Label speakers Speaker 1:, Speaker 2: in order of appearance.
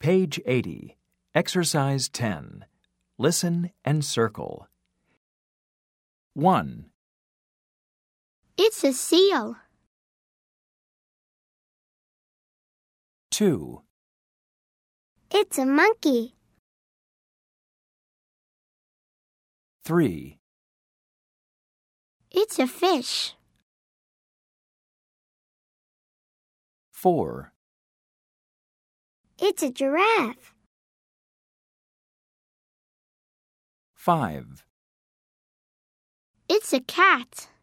Speaker 1: Page 80. Exercise 10. Listen and circle. 1,
Speaker 2: It's a seal.
Speaker 1: 2,
Speaker 2: It's a monkey.
Speaker 1: 3,
Speaker 2: It's a fish.
Speaker 1: 4,
Speaker 2: It's a giraffe.
Speaker 1: 5,
Speaker 2: It's a cat.